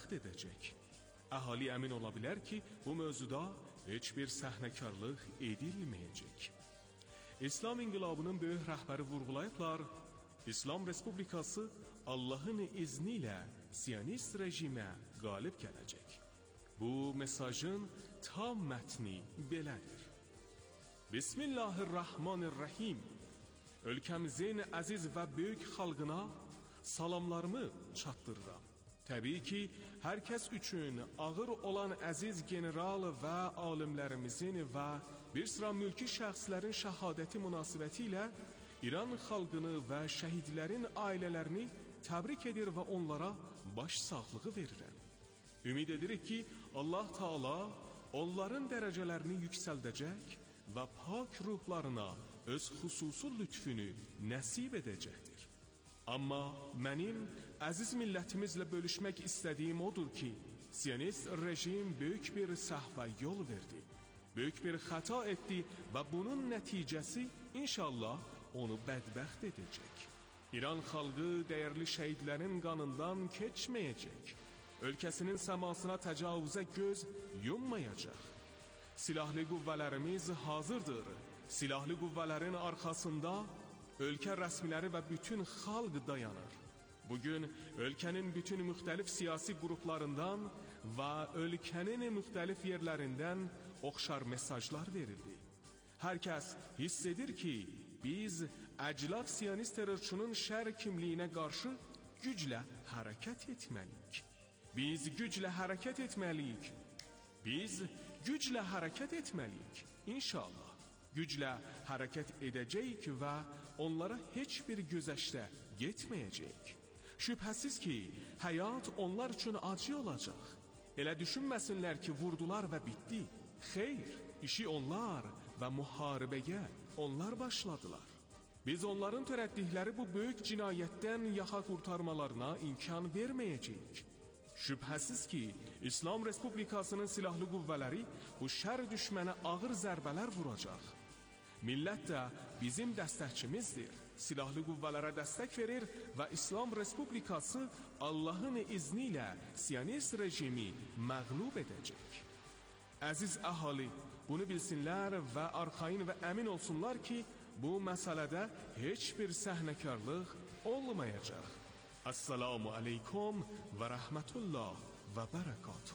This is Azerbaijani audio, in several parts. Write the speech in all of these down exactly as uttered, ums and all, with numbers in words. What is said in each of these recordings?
bədbəxt edəcək. Əhali əmin ola bilər ki, bu mövzuda heç bir səhnəkarlıq edilməyəcək. İslam inqilabının böyük rəhbəri vurğulayıblar, İslam Respublikası Allahın izni ilə Siyonist rejimə qalib gələcək. Bu mesajın tam mətni belədir. Bismillahirrahmanirrahim. Ölkəmizin əziz və böyük xalqına salamlarımı çatdırıram. Təbii ki, hər kəs üçün ağır olan əziz general və alimlərimizin və bir sıra mülki şəxslərin şəhadəti münasibəti ilə İran xalqını və şəhidlərin ailələrini təbrik edir və onlara baş sağlığı verirəm. Ümid edirik ki, Allah Taala onların dərəcələrini yüksəldəcək və pak ruhlarına öz xüsusi lütfünü nəsib edəcəkdir. Amma mənim əziz millətimizlə bölüşmək istədiyim odur ki, Siyonist rejim böyük bir səhvə yol verdi, böyük bir xəta etdi və bunun nəticəsi inşallah onu bədbəxt edəcək. İran xalqı dəyərli şəhidlərin qanından keçməyəcək, ölkəsinin səmasına təcavüzə göz yummayacaq. Silahlı qüvvələrimiz hazırdır. Silahlı qüvvələrin arxasında ölkə rəsmiləri və bütün xalq dayanır. Bugün ölkənin bütün müxtəlif siyasi qruplarından və ölkənin müxtəlif yerlərindən oxşar mesajlar verildi. Hər kəs hiss edir ki, biz əclaf siyonist terrorçunun şər kimliyinə qarşı güclə hərəkət etməliyik. Biz güclə hərəkət etməliyik. Biz güclə hərəkət etməliyik. İnşallah güclə hərəkət edəcəyik və onlara heç bir gözəşdə getməyəcəyik. Şübhəsiz ki, həyat onlar üçün acı olacaq. Elə düşünməsinlər ki, vurdular və bitdi. Xeyr, işi onlar və müharibəyə onlar başladılar. Biz onların törətdikləri bu böyük cinayətdən yaxa qurtarmalarına imkan verməyəcəyik. Şübhəsiz ki, İslam Respublikasının silahlı qüvvələri bu şər düşmənə ağır zərbələr vuracaq. Millət də bizim dəstəkçimizdir. Silahlı qüvvələrə dəstək verir və İslam Respublikası Allahın izni ilə Siyonist rejimi məğlub edəcək. Əziz əhali, bunu bilsinlər və arxayın və əmin olsunlar ki, bu məsələdə heç bir səhnəkarlıq olmayacaq. Assalamu aleykum və rəhmətullah və bərəkatuh.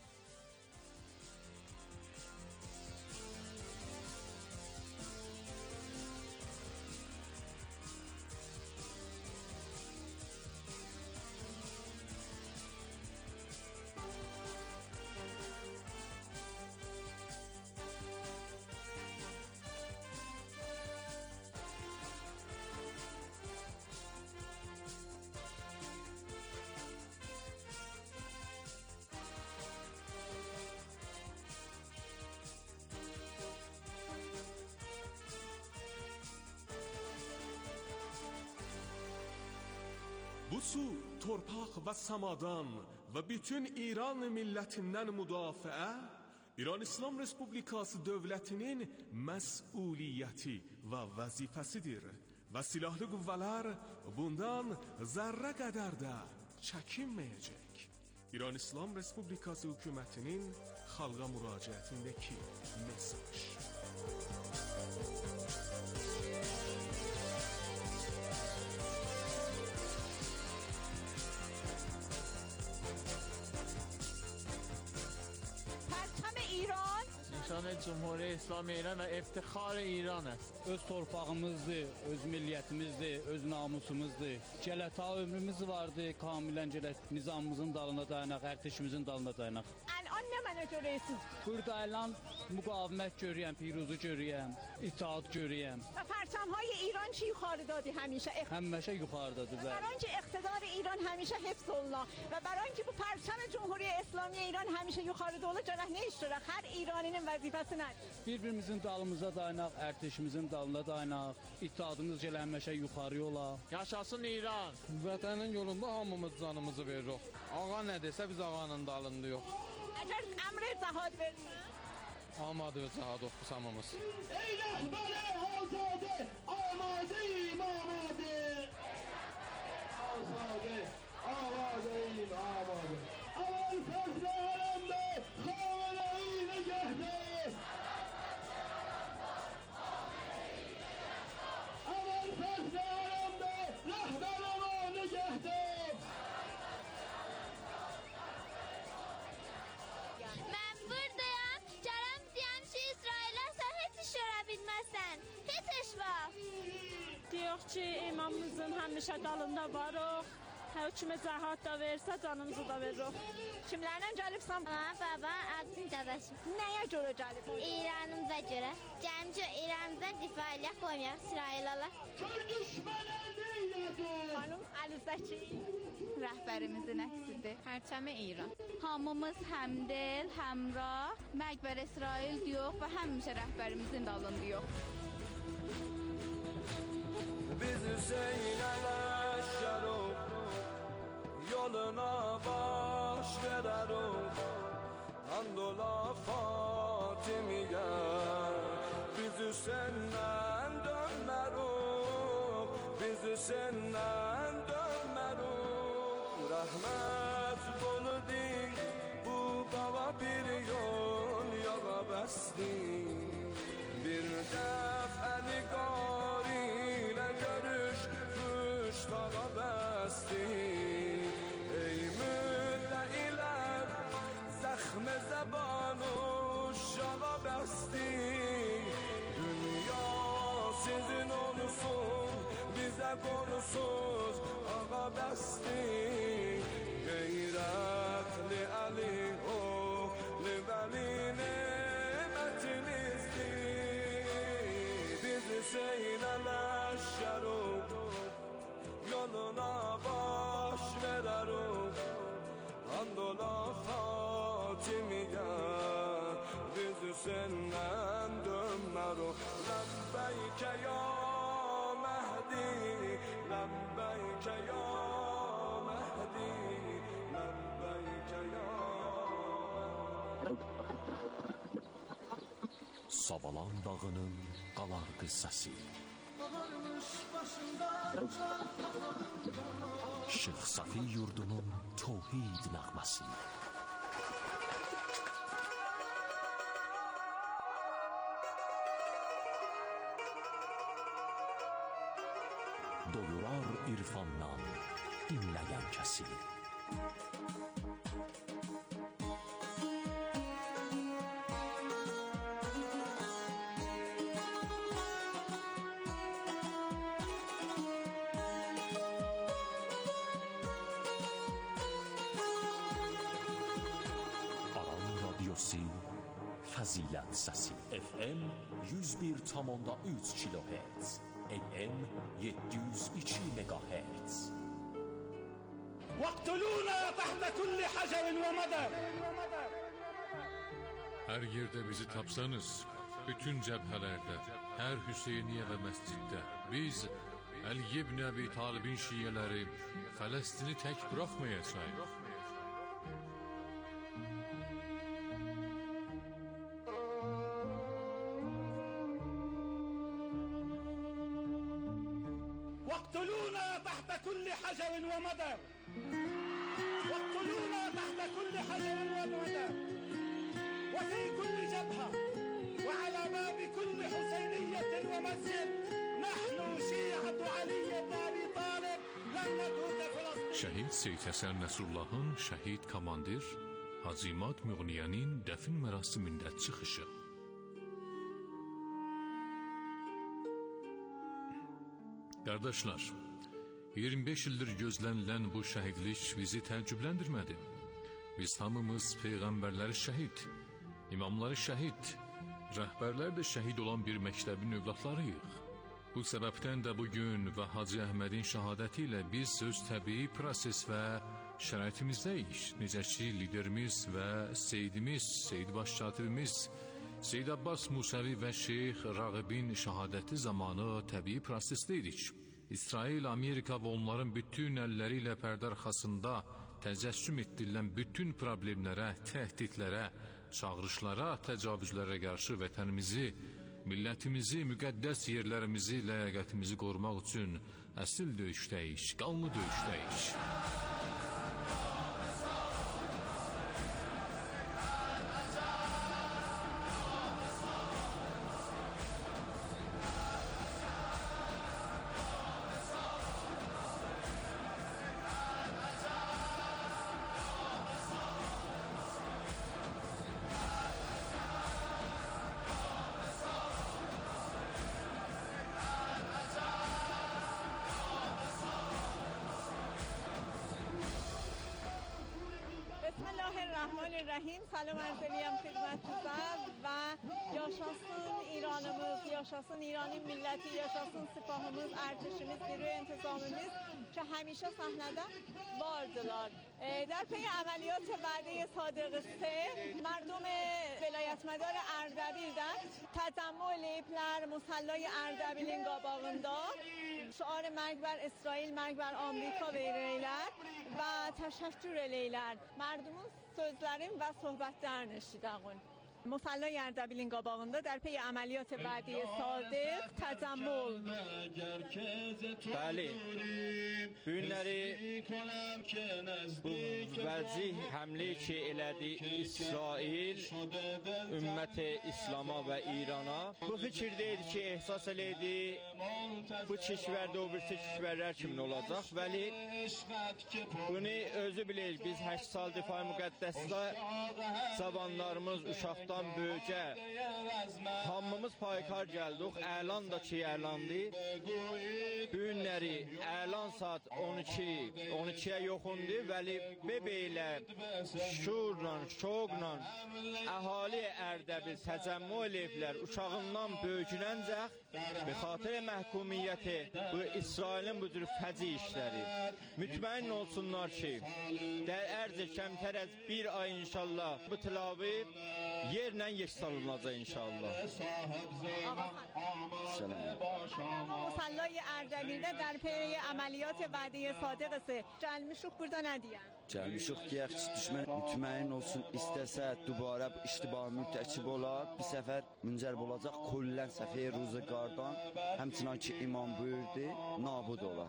Bu su, torpaq və samadan və bütün İran millətindən müdafiə İran İslam Respublikası dövlətinin məsuliyyəti və vəzifəsidir və silahlı qüvvələr bundan zərrə qədər də çəkinməyəcək. İran İslam Respublikası hökumətinin xalqa müraciətindəki mesaj. ایران نشان جمهوری اسلامی ایران و افتخار ایران است. Öz torpağımızdır, öz milliyyətimizdir, öz namusumuzdur. Gələ ta ömrümüz vardı, kamilən gələ nizamımızın dalına dayanaq, ərtişimizin dalına dayanaq. الان نه منو görüyorsunuz. Burada elan müqavimət görüyəm, piruzu görüyəm, itaat görüyəm. و پرچم‌های ایران چی yuxarı دادی همیشه؟ Həmişə yuxarıdadır. برای اینکه اقتدار ایران همیشه حفظ الله و برای اینکه bu پرچم جمهوری اسلامی ایران همیشه yuxarıda olacaq nə iştirak hər İraninin vəzifəsi nədir? Bir-birimizin dalımıza dayanaq, ərtişimizin dalına dayanaq, itaatımız gələ həmişə yuxarı ola. Yaşasın İran! Vətənin yolunda hamımız canımızı veririk. Ağa nə desə biz ağanın dalındayıq. Əgər əmr cəhad versə Amadı cəhad oxus hamımız. ey rəhbəri azadə, amadeyim amadə. Azadə, amadeyim amadə. istəyirik ki, imamımızın həmişə dalında varıq. Hökmü cəhat da versə, canımızı da veririk. Kimlərlə gəlibsən? Ana, baba, adım Dadaşım. Nəyə görə gəlib? İranımıza görə. Gəmcə İranımıza difa ilə qoymayaq İsrailalar. Kör düşmənə neylədir? Xanım Əlizdəki rəhbərimizin əksidir. Pərçəmi İran. Hamımız həmdil, həmrah, Məqbər İsrail deyirik və həmişə rəhbərimizin dalındayıq. Biz Hüseyin'e şeruf yoluna baş vereruk Andola Fatimiye Biz Hüseyin'den dönmeruk Biz Hüseyin'den dönmeruk Rahmet dolu din bu baba bir yol yola besti Bir def'eli gariyle görüşmüş dağa besti Ey müddeiler zehm zebanu şağa besti Dünya sizin olsun bize konusuz ağa besti Gayretli Ali oğlu Veli'nin Hüseyin'e şeruf yoluna baş vereruk Andola Fatimiye biz Hüseyin'den dönmeruk Lebbeyke ya Mehdi Lebbeyke ya Mehdi Lebbeyke ya Savalan dağının qalar qıssası Şeyx Safi yurdunun tövhid nəğməsi Doyurar irfandan dinləyən kəsi Fəzilət səsi F M yüz bir tam üç kilohertz A M yedi yüz iki megahertz Vaktuluna tahta kulli hacerin ve madar Hər yerdə bizi tapsanız, bütün cəbhələrdə, hər Hüseyniyə və məsciddə biz Əli ibn Əbi Talibin şiyələri Fələstini tək buraxmayacaq. واقتلونا تحت كل حجر ومدر واقتلونا تحت كل حجر ومدر وفي كل جبهة وعلى باب كل حسينية ومسجد نحن شيعة علي بن أبي طالب لن نترك فلسطين Şəhid Seyid Həsən Nəsrullahın şəhid komandir Hacı İmad Müğniyənin dəfn mərasimində çıxışı. Qardaşlar, iyirmi beş ildir gözlənilən bu şəhidlik bizi təəccübləndirmədi. Biz hamımız peyğəmbərləri şəhid, imamları şəhid, rəhbərlər də şəhid olan bir məktəbin övladlarıyıq. Bu səbəbdən də bugün və Hacı Əhmədin şəhadəti ilə biz öz təbii proses və şəraitimizdəyik. Necə ki, liderimiz və Seyyidimiz, Seyyid Baş Katibimiz, Seyyid Abbas Musavi və Şeyx Rağibin şəhadəti zamanı təbii prosesdəydik. İsrail, Amerika və onların bütün əlləri ilə pərdə arxasında təcəssüm etdirilən bütün problemlərə, təhdidlərə, çağırışlara, təcavüzlərə qarşı vətənimizi, millətimizi, müqəddəs yerlərimizi, ləyaqətimizi qorumaq üçün əsil döyüşdəyik, qanlı döyüşdəyik. بسم الله الرحمن الرحیم. سلام عرض eləyəm xidmətinizə və yaşasın İranımız, yaşasın İrani milləti, yaşasın sipahımız, ərtişimiz, niroy intizamımız ki həmişə səhnədə vardılar. E, در پی عملیات وعده صادق سه مردم ولایت مدار اردبیل در تجمع لیپلر مسلای اردبیلین قاباغندا شعار مرگ بر اسرائیل مرگ بر آمریکا verirler و تشکر eləyirlər. Mərdumun sözlərin və söhbətlərini eşidəğün. مسلای اردبیلین قاباغندا در پی عملیات وعده صادق تجمع. بله bu günləri bu vəzih həmlə ki elədi İsrail ümməti İslama və İrana bu fikirdeydi ki ehsas eləydi bu kişvərdə o bir kişvərlər kimin olacaq vəli bunu özü bilir biz həkk sal difai müqəddəsdə zabanlarımız uşaqdan böyücə hamımız paykar gəldik əlan da ki əlandı bu günləri əlan saat on iki on ikiyə yoxundu vəli bebeylə şuurla, şoqla əhali Ərdəbil təcəmmü eləyiblər uşağından böyücünəncək bir xatir məhkumiyyəti bu İsrailin bu cür fəci işləri mütməyin olsunlar ki der ərz kəmtər az bir ay inşallah bu tilavi yerlə yeksalınacaq inşallah. مسلای اردبیل در پی عملیات وعده صادق سه Gəlmişik burada nə deyən? Gəlmişik ki, düşmən mütməyin olsun, istəsə dubara iştibah mürtəkib olar, bir səfər müncəlb olacaq, kullən səfəyə ruzuqardan, həmçinin ki imam buyurdu, nabud olar.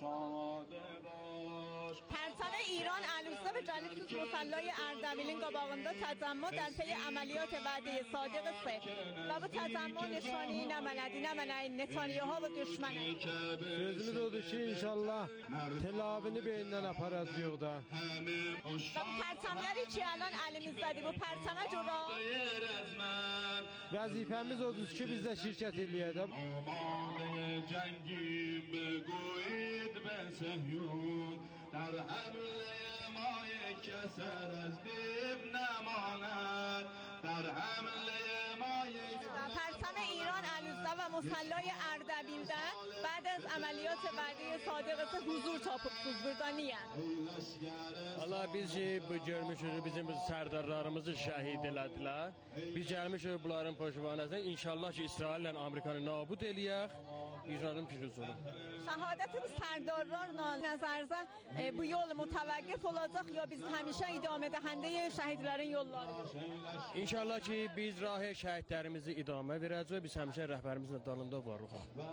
پرچم ایران علوسته به جانب مسلای اردبیلین قاباغندا تجمع در پی عملیات وعده صادق سه و bu təcəmmü nişanı nə mənədi, nə mənəyin Netanyahu və düşməni. Sözümüz odur ki, inşallah telavini beyindən aparacaq da. Və bu pərçəmləri ki, alan əlimizdədir, bu pərçəmə cura. Vəzifəmiz odur ki, biz də şirkət eləyədəm. در حمله مای کسر از دیب نماند در حمله مای پرچم ایران علوسته و مسلای اردبیلdə بعد از عملیات وعده صادق حضور tapıbsız burada niyə? Allah biz ki, bu görmüşük bizim sərdarlarımızı şəhid elədilər. Biz gəlmişik bunların poşvanəsində inşallah ki İsraillə Amerikanı nabud eləyək. İranın piruzunu. Şəhadət bu sərdarlarla nəzərdə e, bu yol mütəvəqqif olacaq ya biz həmişə idamə dəhəndə şəhidlərin yolları? İnşallah ki biz rahə şəhidlərimizi idamə verəcək, biz həmişə rəhbərimizin dalında varıq.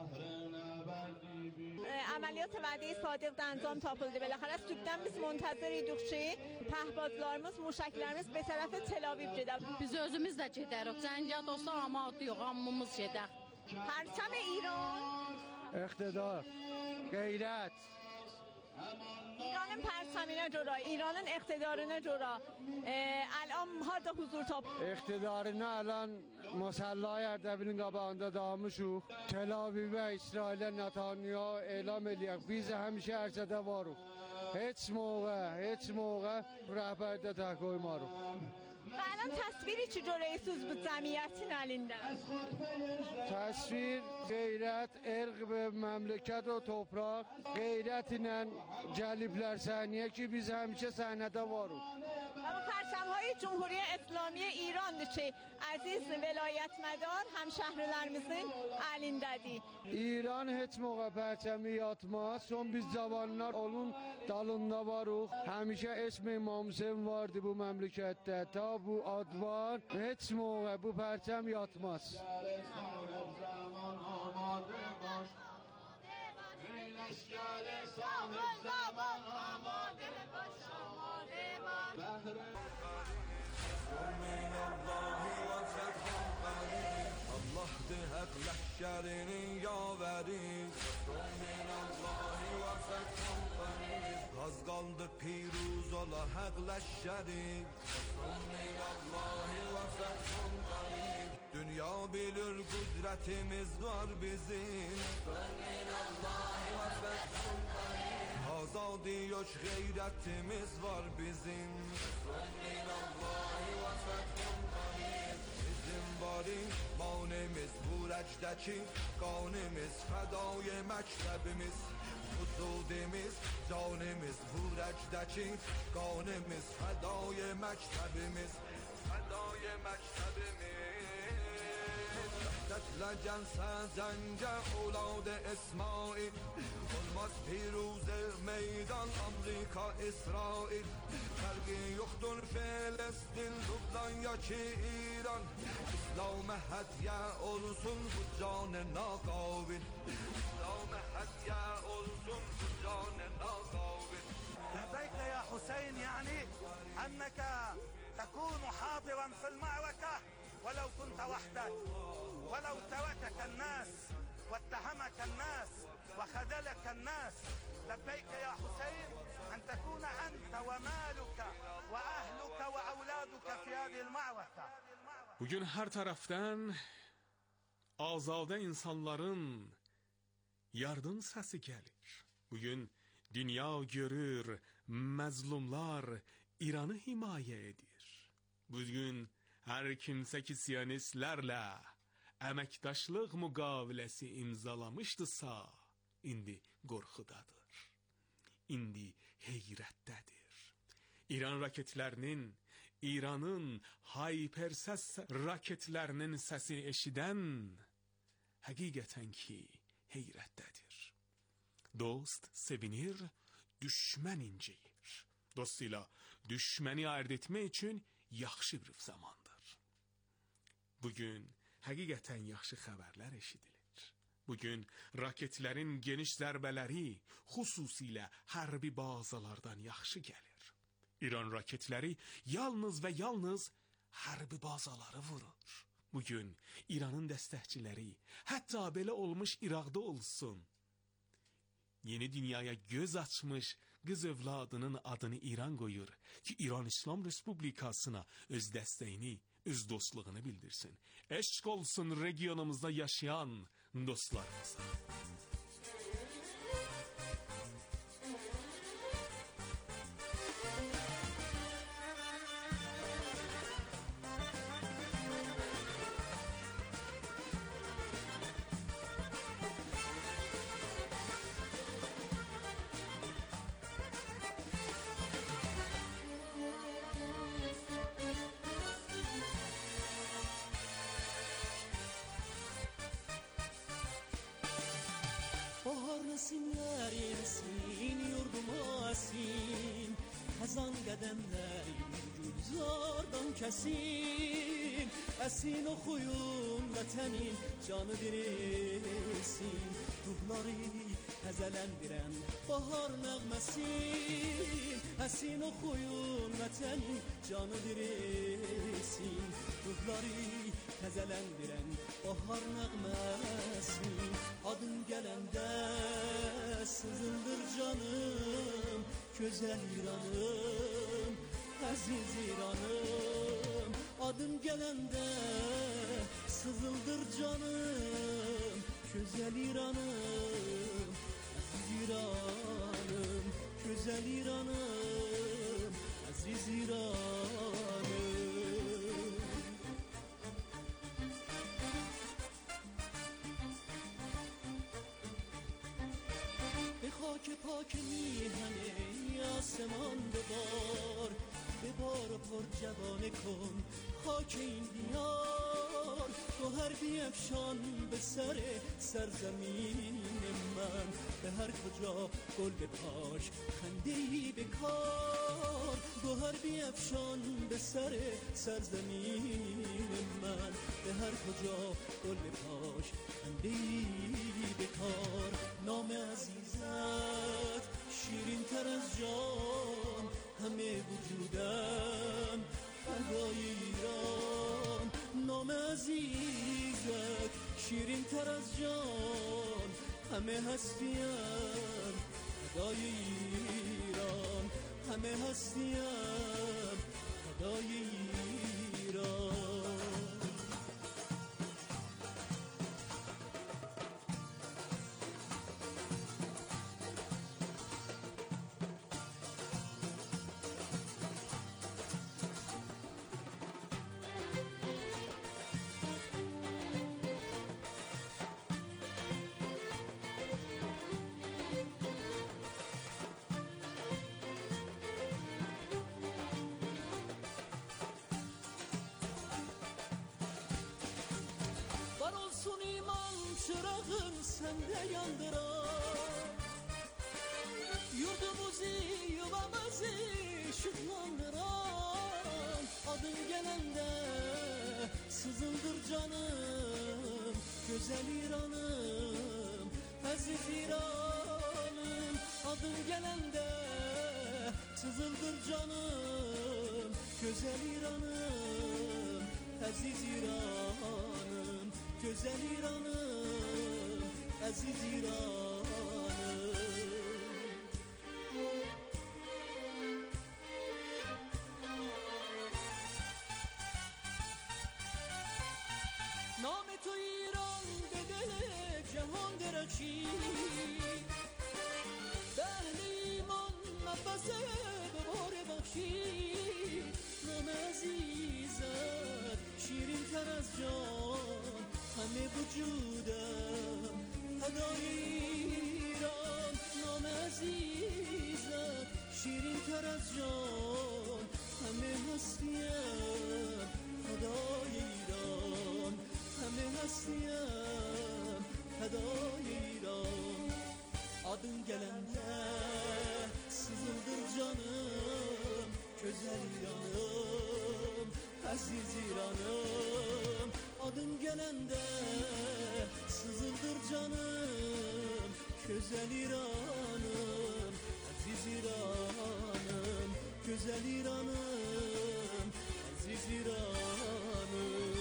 عملیات وعده صادق انجام tapıldı. بالاخره sübdən biz منتظر idik ki pəhbazlarımız, muşaklarımız bir tərəfə Tel Aviv gedə. Biz özümüz də gedərik. Cəngət olsa amadı yox, hamımız gedək. پرچم ایران اقتدار غیرت ایرانın پرچمینə görə, İranın iqtidarına görə الان harda huzur tap? İqtidarına alan Musallay Ərdəbilin qabağında damışıq. Tel Avivə, İsrailə, Netanyahu elam eləyək. Biz həmişə ərsədə varıq. Heç موقع, heç موقع rəhbərdə tək qoymarıq. Və الان təsviri ki görəyirsiniz bu cəmiyyətin əlində? Təsvir, qeyrət, erq və məmləkət o topraq, qeyrət ilə gəliblər səhnəyə ki biz həmişə səhnədə varıq. و bu پرچم‌های جمهوری اسلامی ایرانdır ki əziz vilayət mədar həmşəhrilərimizin əlindədir. İran heç موقع pərçəmi yatmaz. Son biz cavanlar onun dalında varıq. Həmişə esm İmam Hüseyin vardı bu məmləkətdə. Ta bu ad var. Heç موقع bu pərçəm yatmaz. Allah de hep ləhşərinin yavəri من الله و فتح قریب az qaldı piruz ola həqləşərik Bismillahirrahmanirrahim və fəthun qarib Dünya bilir qüdrətimiz var bizim Bismillahirrahmanirrahim və fəthun qarib Azadi yoş qeyrətimiz var bizim Bismillahirrahmanirrahim və fəthun qarib Bizim var imanimiz bu rəcdəki qanimiz fədai məktəbimiz Huzudimiz, canimiz bu rəcdəki qanimiz fədai məktəbimiz fədai məktəbimiz Vəhdətlə gəlsə cəngə اولاد اسماعیل olmaz پیروز meydan Amerika İsrail Fərqi yoxdur Filistin Lübnan ya ki İran İslam'a hədiyyə olsun bu canı naqabil İslam'a hədiyyə olsun bu canı naqabil لبيك يا حسين يعني أنك تكون حاضرا في المعركة ولو كنت وحدك ولو تركك الناس واتهمك الناس وخذلك الناس لبيك يا حسين أن تكون أنت ومالك وأهلك وأولادك في هذه المعركة. Bugün hər tərəfdən azadə insanların yardım səsi gəlir. Bugün dünya görür, məzlumlar İranı himayə edir. Bugün hər kimsə ki siyonistlərlə əməkdaşlıq müqaviləsi imzalamışdısa, indi qorxudadır. İndi heyrətdədir. İran raketlərinin, İranın hypersəs raketlərinin səsini eşidən həqiqətən ki heyrətdədir. Dost sevinir, düşmən incəyir. Dostuyla düşməni ayırt etmək üçün yaxşı bir zamandır. Bugün həqiqətən yaxşı xəbərlər eşidilir. Bugün raketlərin geniş zərbələri xüsusilə hərbi bazalardan yaxşı gəlir. İran raketləri yalnız və yalnız hərbi bazaları vurur. Bugün İranın dəstəkçiləri hətta belə olmuş İraqda olsun. Yeni dünyaya göz açmış qız övladının adını İran qoyur ki İran İslam Respublikasına öz dəstəyini, öz dostluğunu bildirsin. Eşq olsun regionumuzda yaşayan dostlarımıza. Resimler yensin, yurduma asin Hazan qədəmlər gülzardan kəsin Əsin oxuyun vətənin canı dirilsin Ruhları təzələndirən bahar nəğməsin Əsin oxuyun vətənin canı dirilsin Ruhları təzələndirən bahar nəğməsin Adın gələndə sızıldır canım Gözəl İranım, əziz İranım Adın gələndə sızıldır canım Gözəl İranım, əziz İranım Gözəl İranım, əziz İranım خاک پاک میهنه آسمان ببار ببار و پر جوانه کن خاک این دیار گوهر بیفشان به سر سرزمین من به هر کجا گل بپاش خنده‌ای بکار گوهر بیفشان به سر سرزمین من به هر کجا گل بپاش خنده‌ای بکار نام عزیزت شیرین تر از جان همه وجودم فدای ایران نام عزیزت شیرین تر از جان همه هستیم فدای ایران، همه هستیم فدای ایران. Çırağın sende yandıran, yurdumuzu yuvamızı ışıklandıran, adın gelende sızıldır canım, güzel İran'ım, aziz İran'ım. Adın gelende sızıldır canım, güzel İran'ım, aziz İran'ım, güzel İran'ım, aziz İran'ım. نام تو ایران به دل جهان درخشید، به اهل ایمان نفس دوباره بخشید. نام عزیزت شیرین تر از جان، همه وجودم فدای ایران. نام عزیزت شیرین تر از جان، همه هستیم فدای ایران، همه هستیم فدای ایران. Adın gelende sızıldır canım, güzel İran'ım, aziz İran'ım. Adın gelende sızıldır canım, güzel İran'ım, aziz İran'ım, güzel İran'ım, aziz İran'ım.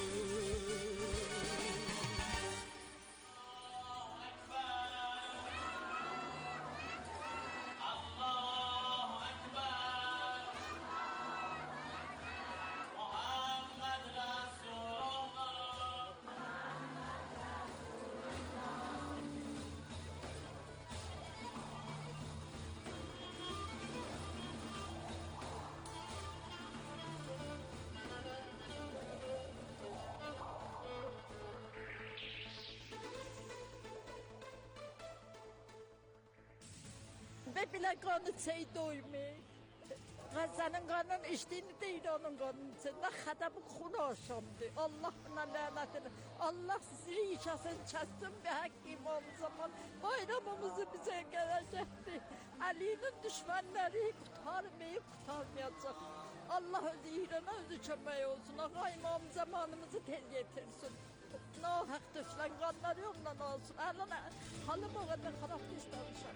Ve bile kanı şey doymuyor. Gazze'nin kanını içtiğini değil onun kanını içinde. Xədəbi xun aşamdı. Allah'ına lanet edin. Allah sizi işasını kessin bir hak imam zaman. Bayramımızı bize gelecekti. Ali'nin düşmanları kurtarmayı kurtarmayacak. Allah özü İran'a özü kömək olsun. Ağa imam zamanımızı tez getirsin. Nahak düşlen kanları yokla olsun. Alın halım o kadar harap istemişim.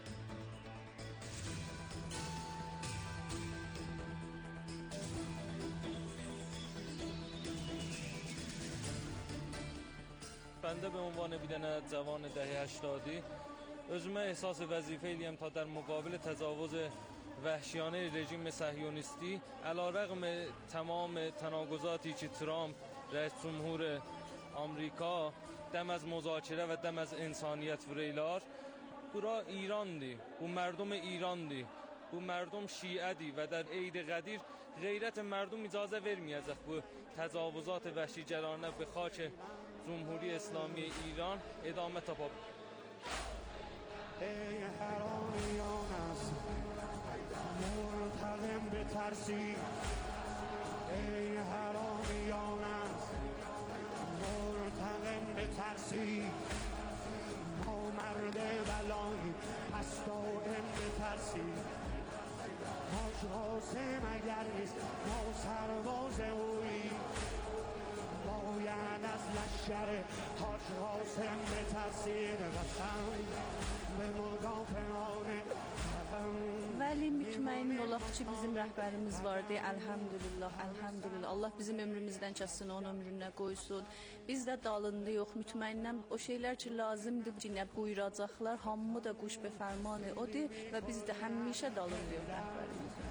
بنده به عنوان بیدن جوان دهه هشتادی özüme احساس وظیفه ایم تا در مقابل تجاوز وحشیانه رژیم صهیونیستی علیرغم تمام تناقضاتی که ترامپ رئیس جمهور آمریکا دم از مذاکره و دم از انسانیت وریلار برا ایراندی bu مردم ایراندی bu مردم شیعه‌دی و در عید قدیر غیرت مردم اجازه vermeyecek bu تجاوزات وحشیگرانه به خاک جمهوری اسلامی ایران ادامه تاپا. ای حرامیان است مرتقم بترسی، ای حرامیان است مرتقم بترسی. ما مرد بلایی پس دائم بترسی. حاج قاسم اگر نیست ما سرباز اویی، باید از لشکر حاج قاسم بترسید. وطن به مدافعان وطن. Bəli, mütməyin olaq ki, bizim rəhbərimiz vardı. Elhamdülillah, elhamdülillah. Allah bizim ömrümüzdən kəssin, onun ömrünə qoysun. Biz də dalında yox, mütməyindən o şeylər ki, lazımdır ki, nə buyuracaqlar, hamı da quş be fərmanı odur və biz də həmişə dalında yox rəhbərimizdən.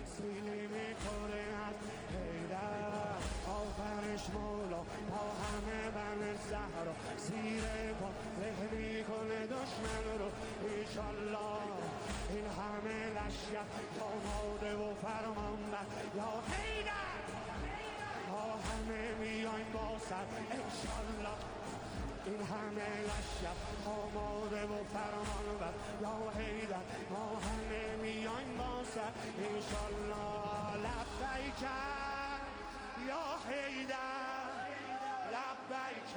آخرش مولا تا همه بر زهرا زیره پا رهنی کنه دشمن رو ایشالله این همه لشکر آماده و فرمان بر یا حیدر ما همه میایم با سر ایشالله این همه لشکر آماده و فرمان بر یا حیدر ما همه میایم با سر ایشالله لبیک یا حیدر لبیک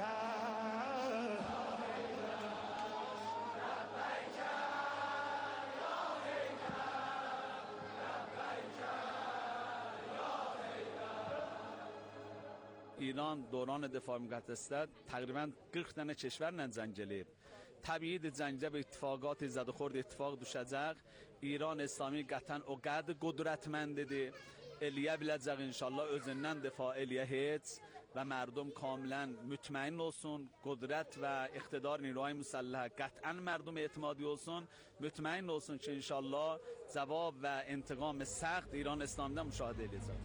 ایران دوران دفاع مقدسیت تقریبا qırx dənə کشورlə جنگ eləyib. Təbiidir cəngdə bir ittifaqat zədə xord ittifaq düşəcək. İran İslami qətan o qəd qudrətməndidir. Eləyə biləcək inşallah özündən difa eləyəcək və mərdum kamilən mütməyin olsun. Qudrət və iqtidar نیروهای مسلح قطعا مردم اعتمادی olsun. mütməyin olsun ki inşallah cavab və intiqam səxt İran İslamda müşahidə edəcək.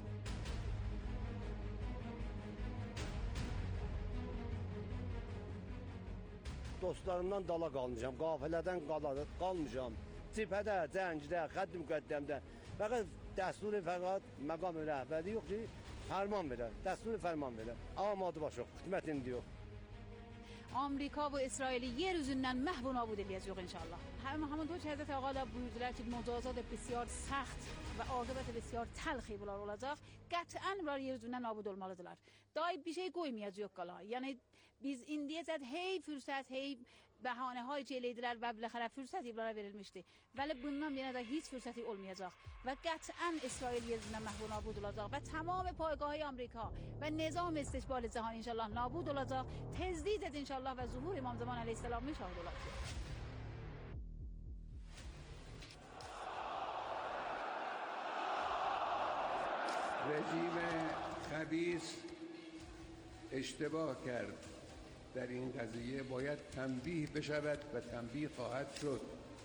Dostlarımdan dala qalmışam, qafilədən qalmışam. Cibhədə, cəngdə, xətt müqəddəmdə. Fəqət dəsturi fəqat məqam rəhbəri yox ki, fərman verər, dəsturi fərman verər. Amadı başı yox, xidmətində yox. آمریکا و اسرائیل یه روزundan محو و نابود eləyəcək inşallah. هم همونطور که حضرت آقا da buyurdular ki məcazat بسیار سخت və aqibət بسیار تلخی bunlar olacaq. Qətiən bunlar yer üzündən nabud olmalıdırlar. Daha bir şey qoymayacaq qala. Yəni biz indiyə zət hey fürsət, hey bəhanələr elədilər və biləxərə fürsət bunlara verilmişdi. Vəli bundan yenə də heç fürsəti olmayacaq və qətiən İsrail yer üzündən محو و nabud olacaq və tamam پایگاه‌های آمریکا و نظام استکبار جهانی انشالله نابود olacaq. تزدید انشالله و ظهور امام زمان علیه السلام مشاهده olacaq. رژیم خبیث اشتباه کرد در این قضیه باید تنبیه بشود و تنبیه خواهد شد.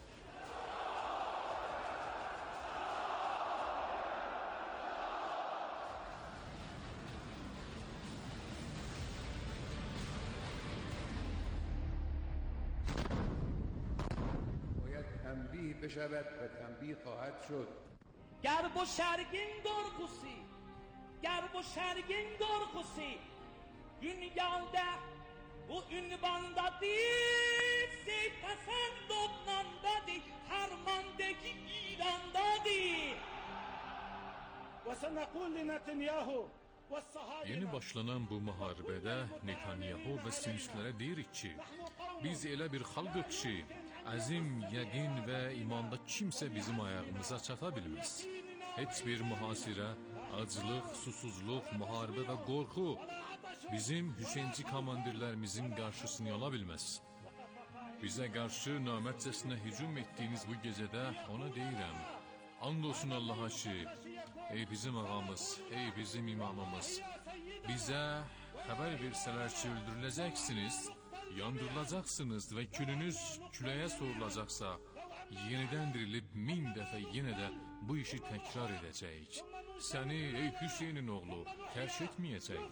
باید تنبیه بشود و تنبیه خواهد شد. گر bu şərgin qorxusu, ger bu şərgin qorxusu dünyada bu ünvandadır, seypəsənd odlandadır, harmandaki İrandadır. Və sənəqul li Netanyahu və sahayına. Yeni başlanan bu müharibədə Netanyahu və sinişlərə deyirik ki, biz elə bir xalqıq ki, əzim, yəqin və imanda kimsə bizim ayağımıza çata bilməz. Heç bir mühasirə, aclıq, susuzluq, müharibə və qorxu bizim Hüseynci komandirlərimizin qarşısını ala bilməz. Bizə qarşı namərcəsinə hücum etdiyiniz bu gecədə ona deyirəm, and olsun Allaha ki, ey bizim ağamız, ey bizim imamımız, bizə xəbər versələr ki, öldürüləcəksiniz, yandırılacaqsınız və külünüz küləyə sorulacaqsa, yenidən dirilib min dəfə yenə də bu işi təkrar edəcəyik. Səni, ey Hüseynin oğlu, tərk etməyəcəyik.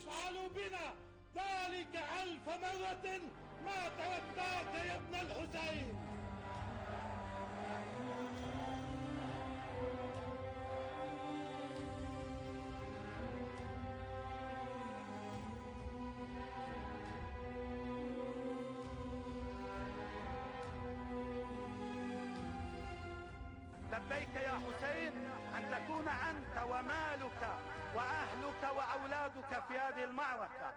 لبيك يا حسين أن تكون أنت ومالك وأهلك وأولادك في هذه المعركة.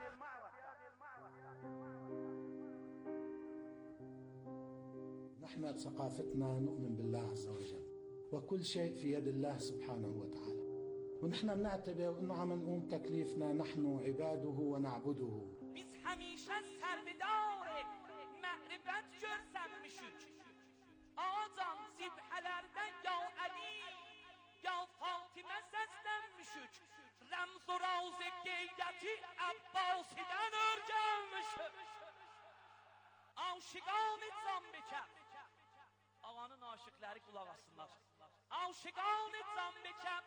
نحن بثقافتنا نؤمن بالله عز وجل وكل شيء في يد الله سبحانه وتعالى، ونحن بنعتبر انه عم نقوم تكليفنا نحن عباده ونعبده. Biz hamishe servidar ma'rifet görsenmişik. Ağacan zibhelerden ya Ali یا فاطمه زستم مشک رمز و راز غیرتی عباسیدن ارجم مشک aşıqan etsam bekəm ağanın aşıqları qulaq asınlar aşıqan etsam bekəm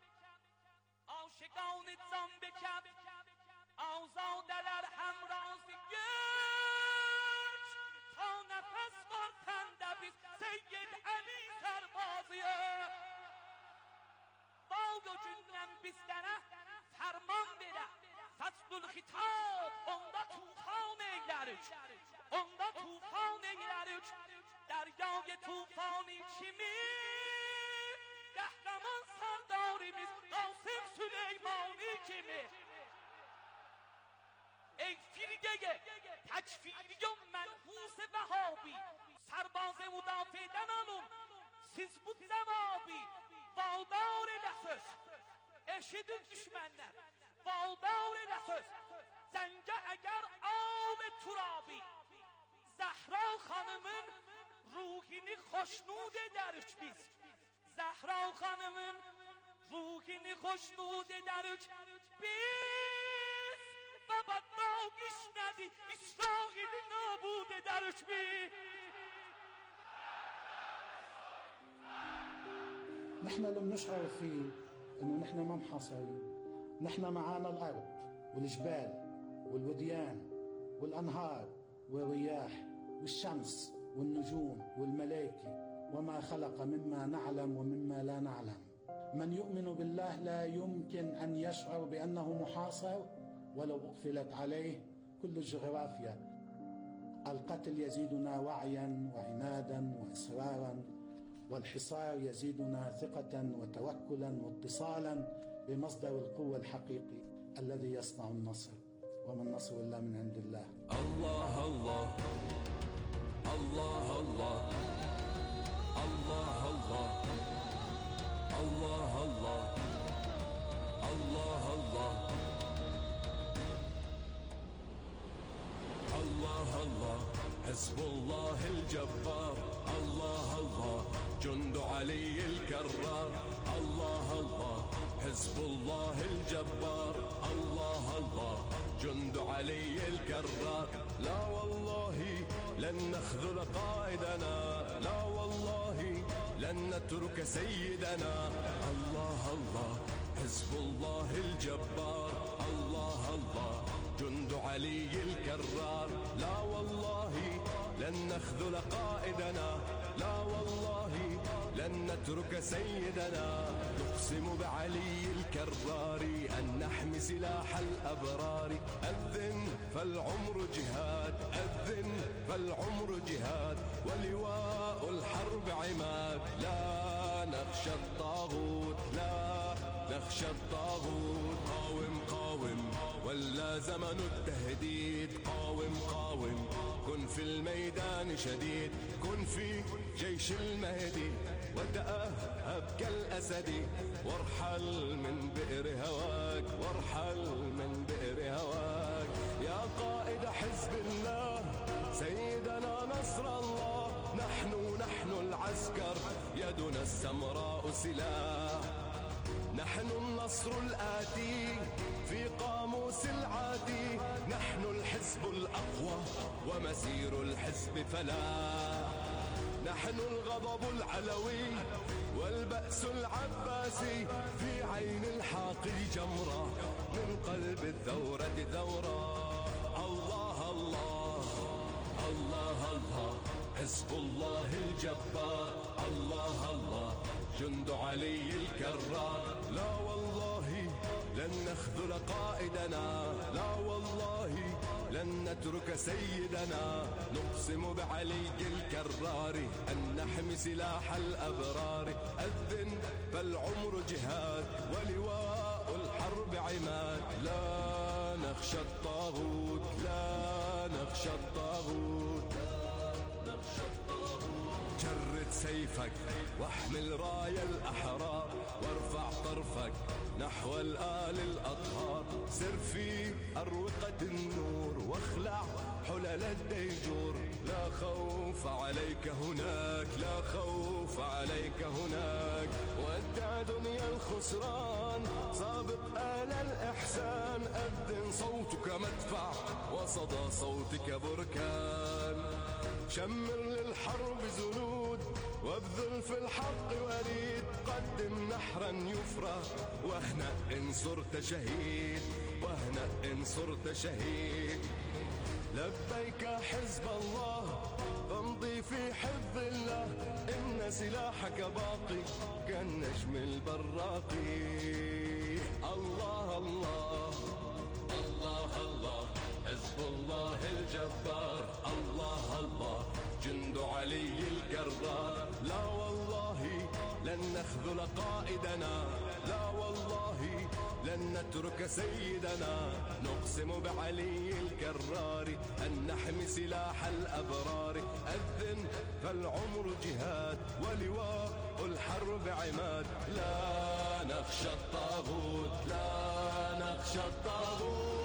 aşıqan etsam bekəm azadələr həmrazı göç ta nəfəs var təndə biz Seyyid Əli sərbazıya bal göcündən bizlərə fərman verə Faslul xitab onda tufan eylərik onda tufan eylərik dəryای tufani kimi qəhrəman sərdarimiz Qasım Süleymani kimi ای فرقه تکفیری و منحوس وهابی سرباز مدافعدن alın siz bu cevabı valdar edəsiz eşidin düşmənlər valdar edəsiz zəngə əgər al turabi Zəhra xanımın ruhini xoşnud edərik biz Zəhra xanımın ruhini xoşnud edərik biz baba dağ işnədi İsraili nabud edərik biz نحن لم نشعر فيه انه نحن ما محاصرين نحن معانا الارض والجبال والوديان والانهار والرياح والشمس والنجوم والملائكه وما خلق مما نعلم ومما لا نعلم من يؤمن بالله لا يمكن ان يشعر بانه محاصر ولو اقفلت عليه كل الجغرافيا القتل يزيدنا وعيا وعنادا واصرارا والحصار يزيدنا ثقة وتوكلا واتصالا بمصدر القوة الحقيقي الذي يصنع النصر وما النصر إلا من عند الله الله الله الله الله الله الله الله الله الله الله الله الله حزب الله الجبار الله الله جند علي الكرار الله الله حزب الله الجبار الله الله جند علي الكرار لا والله لن نخذل قائدنا لا والله لن نترك سيدنا الله الله حزب الله الجبار الله الله جند علي الكرار لا والله لن نخذل قائدنا لا والله لن نترك سيدنا نقسم بعلي الكرار أن نحمي سلاح الأبرار أذن فالعمر جهاد أذن فالعمر جهاد ولواء الحرب عماد لا نخشى الطاغوت لا نخشى الطاغوت قاوم قاوم ولا زمن التهديد قاوم قاوم كن في الميدان شديد كن في جيش المهدي وتأهب كالأسد وارحل من بئر هواك وارحل من بئر هواك يا قائد حزب الله سيدنا نصر الله نحن نحن العسكر يدنا السمراء سلاح نحن النصر الآتي في قاموس العادي نحن الحزب الأقوى ومسير الحزب فلاح نحن الغضب العلوي والبأس العباسي في عين الحاقد جمرة من قلب الثورة ثورة الله الله الله الله حزب الله الجبار الله الله جند علي الكرار لا والله لن نخذل قائدنا لا والله لن نترك سيدنا نقسم بعلي الكرار أن نحمي سلاح الأبرار أذن فالعمر جهاد ولواء الحرب عماد لا نخشى الطاغوت لا نخشى الطاغوت جرد سيفك واحمل راية الأحرار وارفع طرفك نحو الآل الأطهار. سر في أروقة النور واخلع حلل الديجور. لا خوف عليك هناك، لا خوف عليك هناك. ودع دنيا الخسران، سابق آل الإحسان. أذن صوتك مدفع وصدى صوتك بركان. شمر للحرب زنود وابذل في الحق وريد. قدم نحرا يفرى واهنأ إن صرت شهيد، واهنأ إن صرت شهيد. لبيك حزب الله فامضي في حفظ الله. إن سلاحك باقي كالنجم البراقي. الله الله الله الله حزب الله الجبار. الله الله جند علي الكرار. لا والله لن نخذل قائدنا، لا والله لن نترك سيدنا. نقسم بعلي الكرار أن نحمي سلاح الأبرار. أذن فالعمر جهاد ولواء الحرب عماد. لا نخشى الطاغوت، لا نخشى الطاغوت.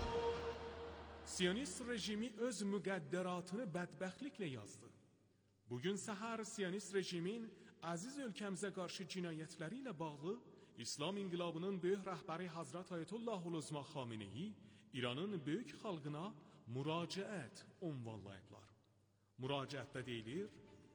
Siyonist rejimi öz müqəddəratını bədbəxtliklə yazdı. Bugün səhər Siyonist rejimin əziz ölkəmizə qarşı cinayətləri ilə bağlı İslam inqilabının böyük rəhbəri Hazrat Ayətullah Xameneyi İranın böyük xalqına müraciət ünvanlayıblar. Müraciətdə deyilir: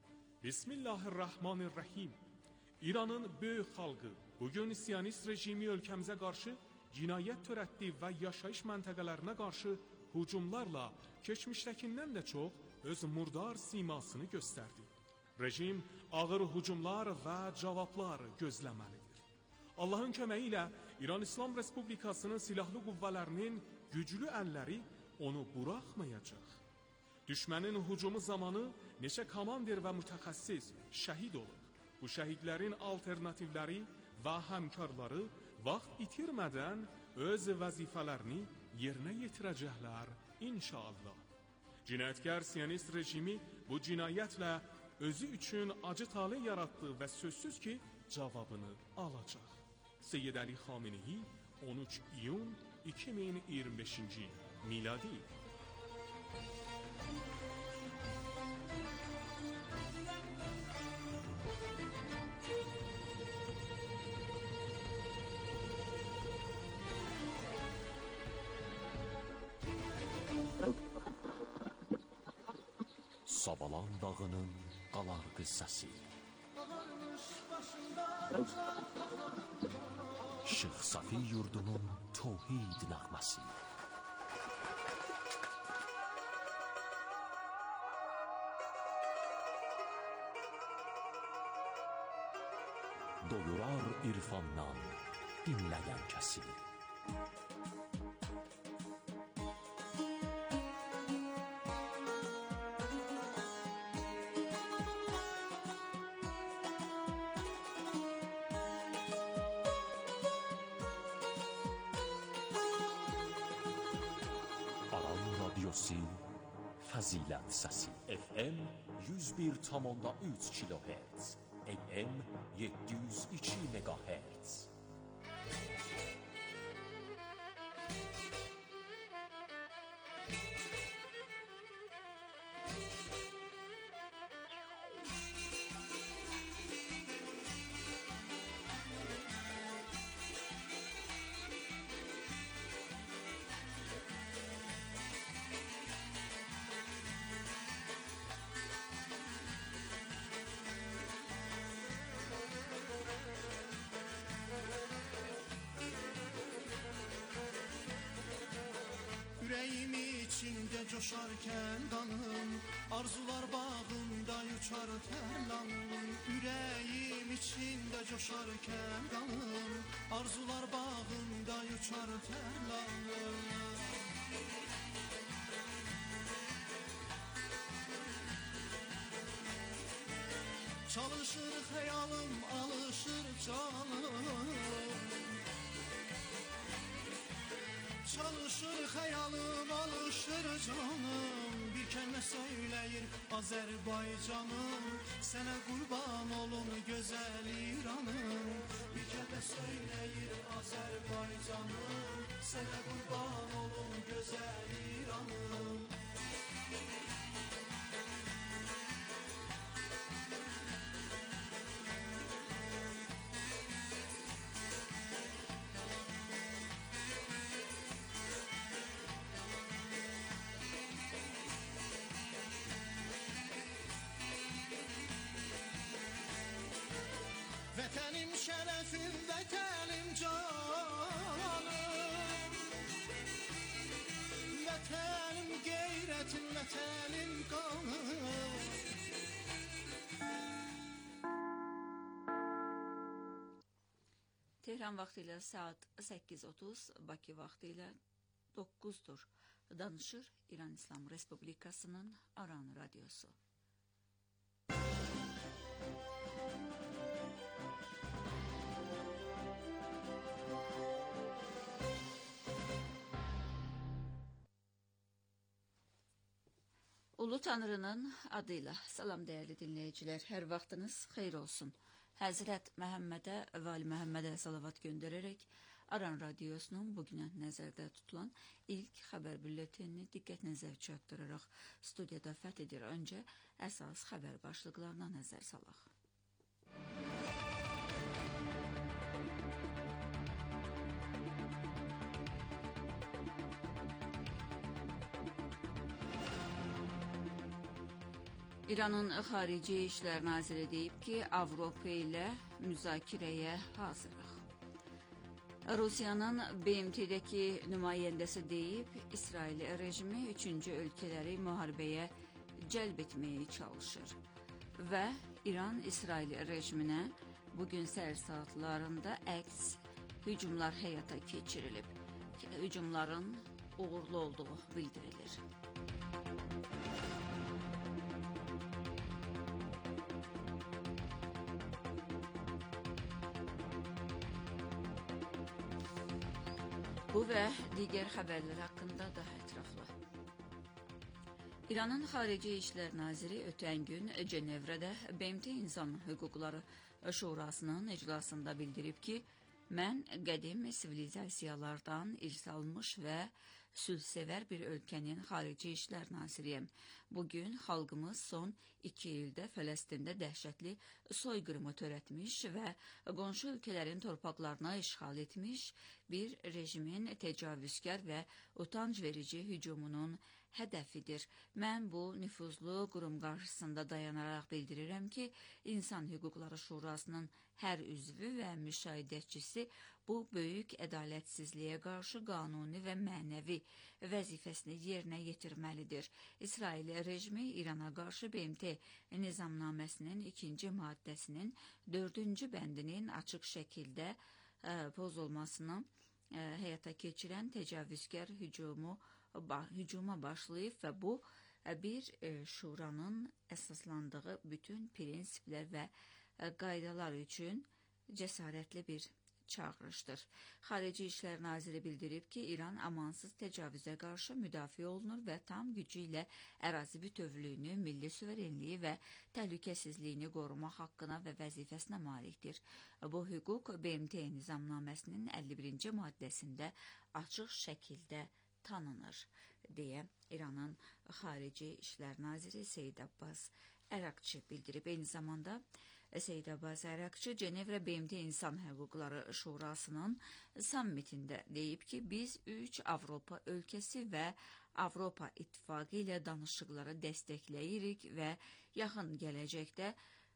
Bismillahirrahmanirrahim. İranın böyük xalqı bugün Siyonist rejimi ölkəmizə qarşı cinayət törətdi və yaşayış məntəqələrinə qarşı hücumlarla keçmişdəkindən də çox öz murdar simasını göstərdi. Rejim ağır hücumlar və cavablar gözləməlidir. Allahın köməyi ilə İran İslam Respublikasının silahlı qüvvələrinin güclü əlləri onu buraxmayacaq. Düşmənin hücumu zamanı neçə komandir və mütəxəssis şəhid olur. Bu şəhidlərin alternativləri və həmkarları vaxt itirmədən öz vəzifələrini yerinə yetirəcəklər inşallah. Cinayətkar Siyonist rejimi bu cinayətlə özü üçün acı taley yaratdı və sözsüz ki cavabını alacaq. Seyyid Əli Xameneyi on üç iyun iki min iyirmi beşinci miladi. Sabalan dağının qalar qıssası. Şeyx Safi yurdunun tövhid nəğməsi. Doyurar irfandan dinləyən kəsi. Fəzilət səsi. F M yüz bir tam üç kilohertz, A M yeddi yüz iki megahertz. Yüreğim içinde coşarken kanım, arzular bağımda uçar terlanım. Yüreğim içinde coşarken kanım, arzular bağımda uçar terlanım. Çalışır hayalım, alışır canım. Çalışır hayalım, alışır canım. Bir Ölkəmə söyləyir Azərbaycanım, sənə qurban olum gözəl İranım. Ölkəmə söyləyir Azərbaycanım, sənə qurban olum gözəl İranım. Vətənim şərəfim, vətənim canım, vətənim qeyrətim, vətənim qanım. Tehran vaxtı ilə saat səkkiz otuz, Bakı vaxtı ilə doqquzdur. Danışır İran İslam Respublikasının Aran Radyosu. Ulu Tanrı'nın adıyla salam değerli dinleyiciler, her vaxtınız xeyir olsun. Həzrət Məhəmmədə və Ali Məhəmmədə salavat göndərərək Aran Radyosunun bugünə nəzərdə tutulan ilk xəbər bülletenini diqqət nəzər çatdıraraq studiyada fəth edir. Öncə əsas xəbər başlıqlarına nəzər salaq. İranın Xarici İşlər Naziri deyib ki, Avropa ilə müzakirəyə hazırıq. Rusiyanın B M T'dəki nümayəndəsi deyib, İsrail rejimi üçüncü ölkələri müharibəyə cəlb etməyə çalışır. Və İran İsrail rejiminə bugün səhər saatlarında əks hücumlar həyata keçirilib. Hücumların uğurlu olduğu bildirilir. Bu və digər xəbərlər haqqında daha ətraflı. İranın Xarici İşlər Naziri ötən gün Cenevrədə B M T İnsan Hüquqları Şurasının iclasında bildirib ki, mən qədim sivilizasiyalardan irs almış və sülhsevər bir ölkənin Xarici İşlər Naziriyəm. Bugün xalqımız son iki ildə Fələstində dəhşətli soyqırımı törətmiş və qonşu ölkələrin torpaqlarına işğal etmiş bir rejimin təcavüzkar və utanc verici hücumunun hədəfidir. Mən bu nüfuzlu qurum qarşısında dayanaraq bildirirəm ki, İnsan Hüquqları Şurasının hər üzvü və müşahidəçisi bu böyük ədalətsizliyə qarşı qanuni və mənəvi vəzifəsini yerinə yetirməlidir. İsrail rejimi İrana qarşı B M T nizamnaməsinin ikinci maddəsinin dördüncü bəndinin açıq şəkildə ə, pozulmasını ə, həyata keçirən təcavüzkar hücumu ba, hücuma başlayıb və bu ə, bir ə, şuranın əsaslandığı bütün prinsiplər və ə, qaydalar üçün cəsarətli bir çağırışdır. Xarici İşlər Naziri bildirib ki, İran amansız təcavüzə qarşı müdafiə olunur və tam gücü ilə ərazi bütövlüyünü, milli suverenliyi və təhlükəsizliyini qorumaq haqqına və vəzifəsinə malikdir. Bu hüquq B M T nizamnaməsinin əlli birinci maddəsində açıq şəkildə tanınır, deyə İranın Xarici İşlər Naziri Seyid Abbas Əraqçı bildirib. Eyni zamanda Seyid Abbas Əraqçı Cenevrə B M T İnsan Hüquqları Şurasının sammitində deyib ki, biz üç Avropa ölkəsi və Avropa İttifaqı ilə danışıqları dəstəkləyirik və yaxın gələcəkdə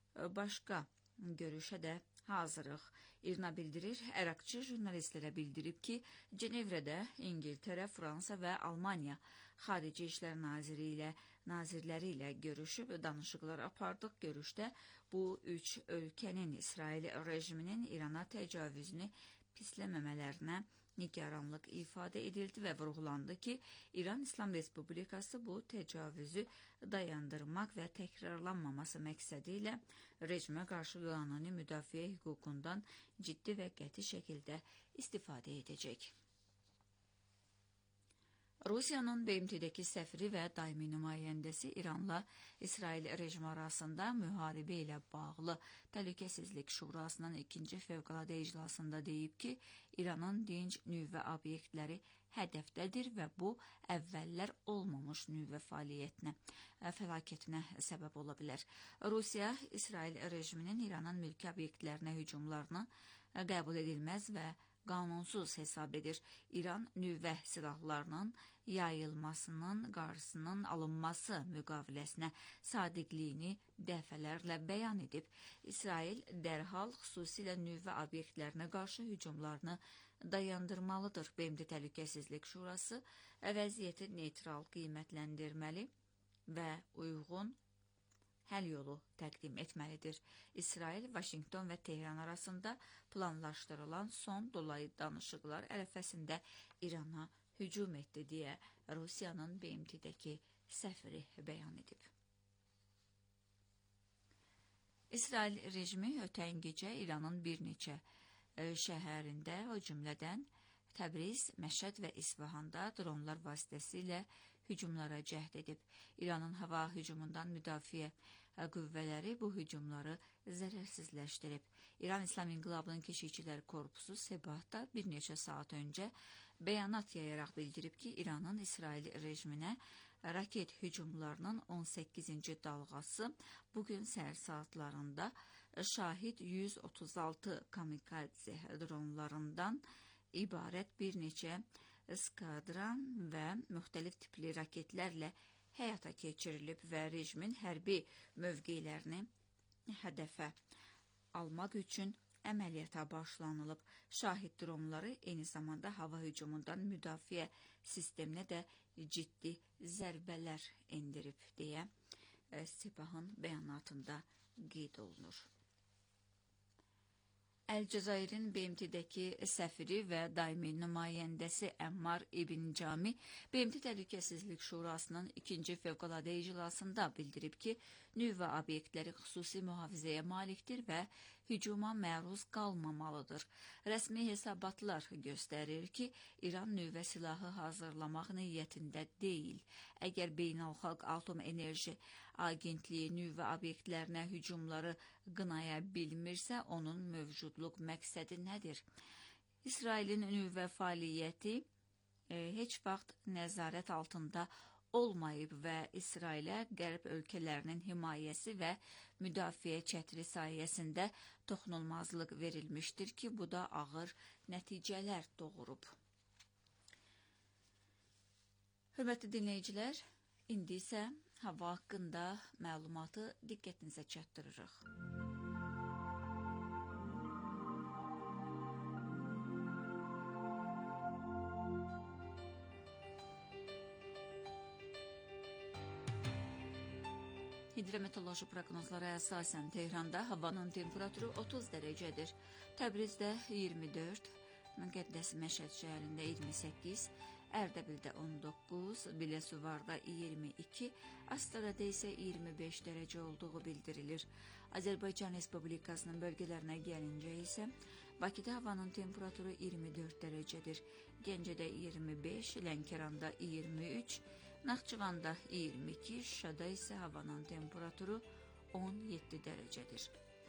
başqa görüşə də hazırıq. İrna bildirir, Əraqçı jurnalistlərə bildirib ki, Cenevrədə İngiltərə, Fransa və Almaniya Xarici İşlər Naziri ilə nazirləri ilə görüşüb danışıqlar apardıq. Görüşdə bu üç ölkənin İsrail rejiminin İrana təcavüzünü pisləməmələrinə nigaranlıq ifadə edildi və vurğulandı ki, İran İslam Respublikası bu təcavüzü dayandırmaq və təkrarlanmaması məqsədi ilə rejimə qarşı qanuni müdafiə hüququndan ciddi və qəti şəkildə istifadə edəcək. Rusiyanın B M T'dəki səfiri və daimi nümayəndəsi İranla İsrail rejimi arasında müharibə ilə bağlı Təhlükəsizlik Şurasının ikinci fövqəladə iclasında deyib ki, İranın dinc nüvə obyektləri hədəfdədir və bu əvvəllər olmamış nüvə fəaliyyətinə, fəlakətinə səbəb ola bilər. Rusiya, İsrail rejiminin İranın mülki obyektlərinə hücumlarını qəbul edilməz və qanunsuz hesab edir. İran nüvə silahlarının yayılmasının qarşısının alınması müqaviləsinə sadiqliyini dəfələrlə bəyan edib. İsrail dərhal xüsusilə nüvə obyektlərinə qarşı hücumlarını dayandırmalıdır. B M T Təhlükəsizlik Şurası vəziyyəti neytral qiymətləndirməli və uyğun həll yolu təqdim etməlidir. İsrail, Vaşinqton və Tehran arasında planlaşdırılan son dolayı danışıqlar ərəfəsində İrana hücum etdi deyə Rusiyanın B M T'dəki səfiri bəyan edib. İsrail rejimi ötən gecə İranın bir neçə şəhərində, o cümlədən Təbriz, Məşəd və İsfahanda dronlar vasitəsilə hücumlara cəhd edib. İranın hava hücumundan müdafiə qüvvələri bu hücumları zərərsizləşdirib. İran İslam İnqilabının Keşikçiləri Korpusu Sebahda bir neçə saat öncə bəyanat yayaraq bildirib ki, İranın İsrail rejiminə raket hücumlarının on səkkizinci dalğası bugün səhər saatlarında Şahid yüz otuz altı kamikadze dronlarından ibarət bir neçə skadran və müxtəlif tipli raketlərlə həyata keçirilib və rejimin hərbi mövqelərini hədəfə almaq üçün əməliyyata başlanılıb. Şahid dronları eyni zamanda hava hücumundan müdafiə sisteminə də ciddi zərbələr endirib deyə Sepahın bəyanatında qeyd olunur. Əl-Cəzairin B M T'dəki səfiri və daimi nümayəndəsi Əmmar İbn Cami B M T Təhlükəsizlik Şurasının ikinci fövqəladə iclasında bildirib ki, nüvə obyektləri xüsusi mühafizəyə malikdir və hücuma məruz qalmamalıdır. Rəsmi hesabatlar göstərir ki, İran nüvə silahı hazırlamaq niyyətində deyil. Əgər Beynəlxalq Atom Enerji Agentliyi nüvə obyektlərinə hücumları qınaya bilmirsə, onun mövcudluq məqsədi nədir? İsrailin nüvə fəaliyyəti e, heç vaxt nəzarət altında olmayıb və İsrailə qərb ölkələrinin himayəsi və müdafiə çətiri sayəsində toxunulmazlıq verilmişdir ki, bu da ağır nəticələr doğurub. Hörmətli dinləyicilər, indi isə hava haqqında məlumatı diqqətinizə çatdırırıq. Hidrometeoroloji proqnozlara əsasən Tehranda havanın temperaturu otuz dərəcədir. Təbrizdə iyirmi dörd, Müqəddəs Məşəd şəhərində iyirmi səkkiz, Ərdəbildə on doqquz, Biləsuvarda iyirmi iki, Astarada isə iyirmi beş dərəcə olduğu bildirilir. Azərbaycan Respublikasının bölgələrinə gəlincə isə Bakıda havanın temperaturu iyirmi dörd dərəcədir. Gəncədə iyirmi beş, Lənkəranda iyirmi üç, Naxçıvanda iyirmi iki, Şuşada isə havanın temperaturu on yeddi dərəcədir.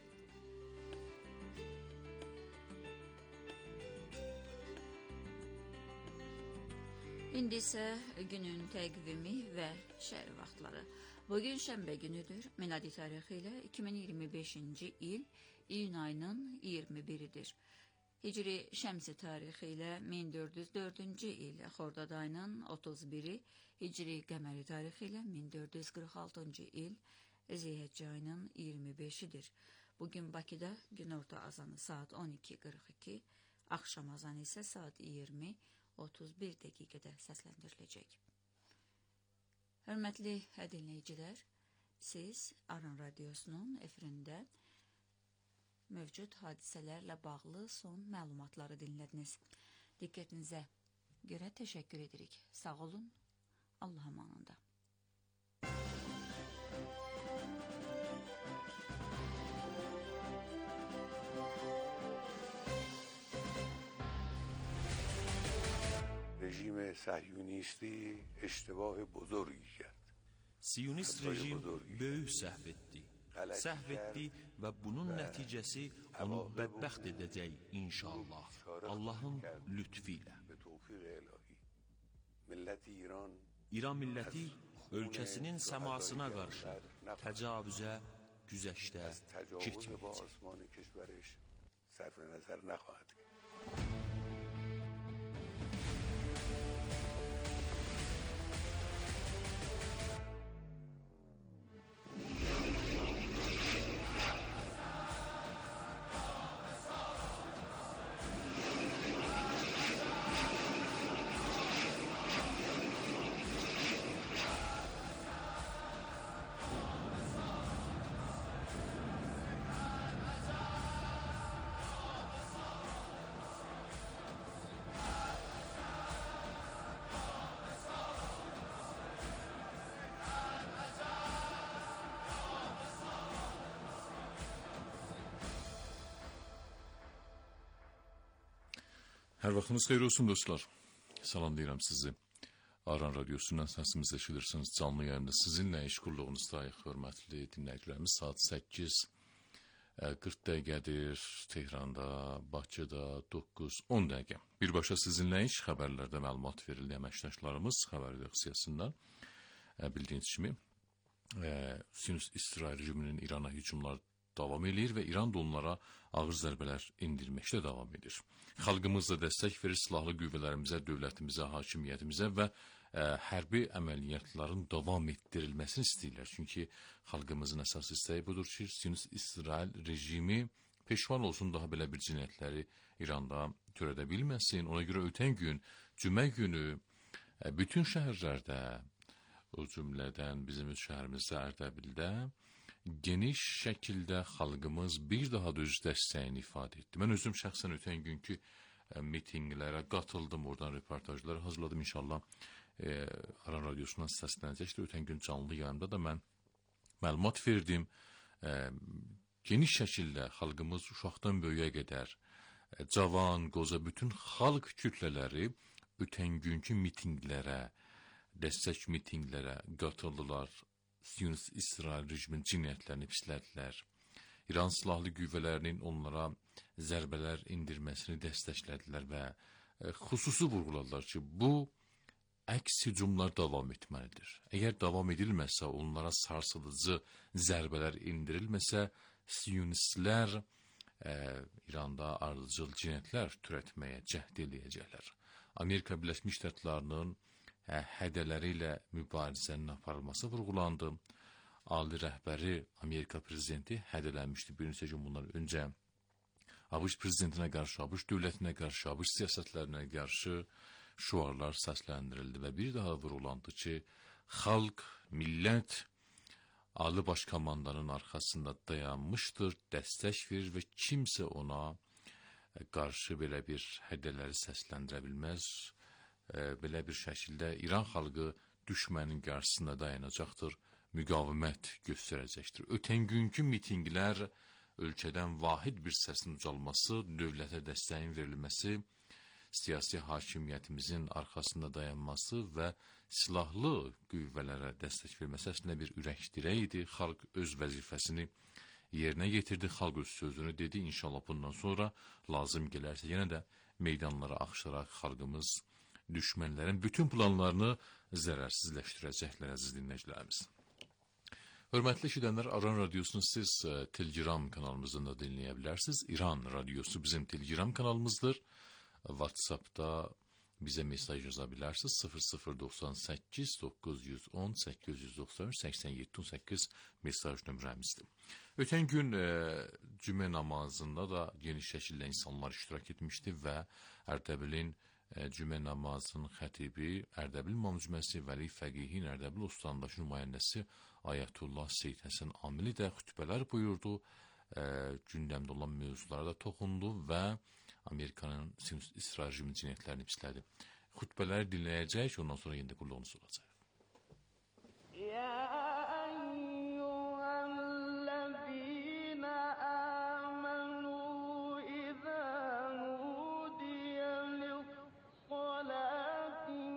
İndi isə günün təqvimi və şəhər vaxtları. Bugün şənbə günüdür. Miladi tarixi ilə iki min iyirmi beşinci il iyun ayının iyirmi biridir. Hicri şəmsi tarixi ilə min dörd yüz dördüncü il Xordad ayının otuz biri, Hicri qəməri tarixi ilə min dörd yüz qırx altıncı il Zilhiccə ayının iyirmi beşidir. Bugün Bakıda günorta azanı saat on iki qırx iki, axşam azanı isə saat iyirmi otuz bir dəqiqədə səsləndiriləcək. Hörmətli dinləyicilər, siz Aran Radiosunun efirində mövcud hadisələrlə bağlı son məlumatları dinlədiniz. Diqqətinizə görə təşəkkür edirik. Sağ olun, Allah amanında. Rejim رژیم صهیونیستی اشتباه بزرگی کرد. Siyonist rejim böyük səhv etdi. Səhv etdi və bunun nəticəsi onu bədbəxt edəcək inşallah. Allahın lütfu ilə. İran milləti ölkəsinin səmasına qarşı təcavüzə, güzəştə getməyəcək. Hər vaxtınız xeyir olsun dostlar. Salamlayıram sizi. Aran Radyosu'ndan səsimiz eşidirsiniz. Canlı yayında sizinlə iş qurluğunuzdayıq, hörmətli dinləyicilərimiz. Saat səkkiz qırx dəqiqədir. Tehranda, Bakıda doqquz on dəqiqə. Birbaşa sizinlə iş xəbərlərdə məlumat verildi əməkdaşlarımız xəbər reaksiyasından. Bildiyiniz kimi, Siyonist-İsrail rejiminin İrana hücumlar davam edir və İran da onlara ağır zərbələr indirməkdə davam edir. Xalqımız da dəstək verir silahlı qüvvələrimizə, dövlətimizə, hakimiyyətimizə və ə, hərbi əməliyyatların davam etdirilməsini istəyirlər. Çünki xalqımızın əsas istəyi budur ki, Siyonist-İsrail rejimi peşman olsun, daha belə bir cinayətləri İranda törədə bilməsin. Ona görə ötən gün, cümə günü ə, bütün şəhərlərdə, o cümlədən bizim üç şəhərimizdə, Ərdəbildə geniş şəkildə xalqımız bir daha da öz dəstəyini ifadə etdi. Mən özüm şəxsən ötən günkü e, mitinqlərə qatıldım, oradan reportajlar hazırladım. İnşallah e, Aran Radyosu'ndan səslənəcəkdir. Ötən gün canlı yayımda da mən məlumat verdim. E, geniş şəkildə xalqımız uşaqdan böyüyə qədər, e, cavan, qoza, bütün xalq kütlələri ötən günkü mitinqlərə, dəstək mitinqlərə qatıldılar. Siyonist-İsrail rejimin cinayətlərini pislədilər. İran silahlı qüvvələrinin onlara zərbələr indirməsini dəstəklədilər və e, xüsusi vurğuladılar ki, bu əks hücumlar davam etməlidir. Əgər davam edilməsə, onlara sarsıdıcı zərbələr indirilməsə, Siyonistlər e, İranda ardıcıl cinayətlər türətməyə cəhd eləyəcəklər. Amerika Birləşmiş Ştatlarının hədələri ilə mübarizənin aparılması vurğulandı. Ali rəhbəri Amerika prezidenti hədələnmişdi bir neçə gün bundan öncə. ABŞ prezidentinə qarşı, ABŞ dövlətinə qarşı, ABŞ siyasətlərinə qarşı şüarlar səsləndirildi və bir daha vurğulandı ki, xalq, millət Ali Baş Komandanın arxasında dayanmışdır, dəstək verir və kimsə ona qarşı belə bir hədələri səsləndirə bilməz. Belə bir şəkildə İran xalqı düşmənin qarşısında dayanacaqdır, müqavimət göstərəcəkdir. Ötən günkü mitinqlər ölkədən vahid bir səsin ucalması, dövlətə dəstəyin verilməsi, siyasi hakimiyyətimizin arxasında dayanması və silahlı qüvvələrə dəstək verməsi əslində bir ürək dirək idi. Xalq öz vəzifəsini yerinə yetirdi, xalq öz sözünü dedi. İnşallah bundan sonra lazım gələrsə yenə də meydanlara axışaraq xalqımız düşmənlərin bütün planlarını zərərsizləşdirəcəklər əziz dinləyicilərimiz. Hörmətli eşidənlər, Aran Radiosunu siz e, Telegram kanalımızdan da dinləyə bilərsiniz. İran Radiosu bizim Telegram kanalımızdır. WhatsApp'da bizə mesaj yaza bilərsiniz. sıfır sıfır doxsan səkkiz doqquz yüz on səkkiz yüz doxsan üç səksən yeddi on səkkiz mesaj nömrəmizdir. Ötən gün e, cümə namazında da geniş şəkildə insanlar iştirak etmişdi və Ərdəbilin cümə namazının xətibi, Ərdəbil İmam Cüməsi Vəli Fəqihin Ərdəbil Ustandaşı nümayəndəsi Ayətullah Seyid Həsən Amili də xütbələr buyurdu, e, gündəmdə olan mövzulara da toxundu və Amerikanın İsrail rejiminin cinayətlərini pislədi. Xütbələri dinləyəcək, ondan sonra yenə də qulluğunuz olacaq. الصلاة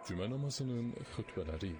Cümə namazının xütbələri.